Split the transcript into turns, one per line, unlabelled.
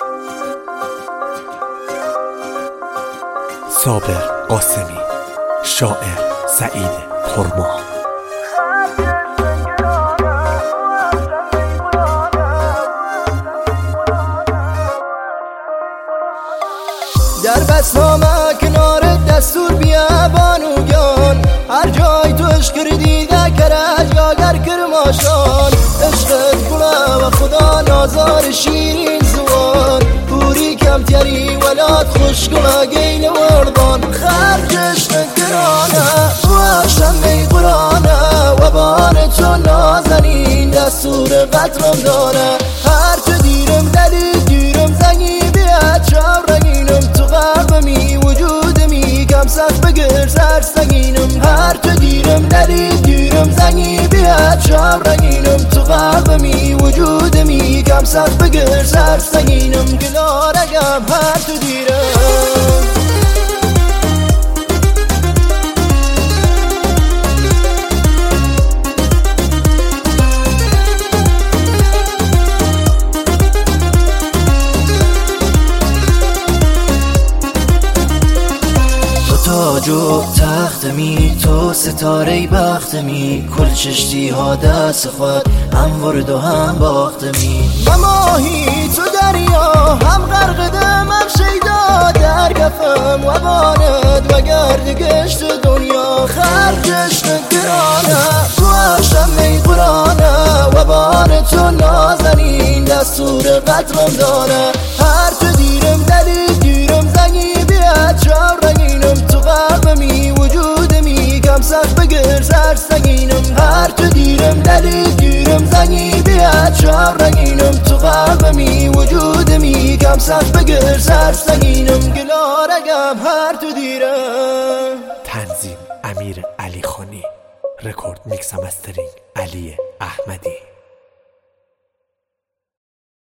صابر قاسمی، شاعر سعید پرما.
در بسنامه کنار دستور بیا بانوگان، هر جای توش کردی ده کرج یا گر کرماشان، عشقت گله و خدا نازار شیرین زوان، پوری کمتری ولاد خوشگله گیل وردان، خرجش نگرانه و شمه قرانه و بان تو نازنین دستور قدرم دانه، هر چه دیرم دلی دیرم زنی بیاد چاو رنگینم، تو قلبمی وجودمی کم سخت بگر سر سنگینم، هر چه دیرم دلی دیرم زنی بیاد چاو رنگینم، تو قلبمی وجودمی کم سخت بگر سر سنگینم، گلارگم هر تو دیرم. تاج و تختمی تو ستاره بختمی، کل چشتی ها دست خود هم ورد و هم باختمی، و ماهی تو دریا هم غرق دم هم شیدا در گفم و باند و گرد گشت دنیا، خرجش نگرانه تو شمه قرانه و بان تو نازنین دستور قدرم دانه، هر تو دیرم دلی دیرم زنی بیاد چاو رنگینم، تو قلبمی وجودمی کم سخت بگر سر سنگینم، هر تو دیرم دلی دیرم زنی بیاد چاو رنگینم، تو قلبمی وجودمی کم سخت بگر سر سنگینم، گلارگم هر تو دیرم.
تنظیم امیر علی خانی، رکورد میکس و مسترینگ علی احمدی.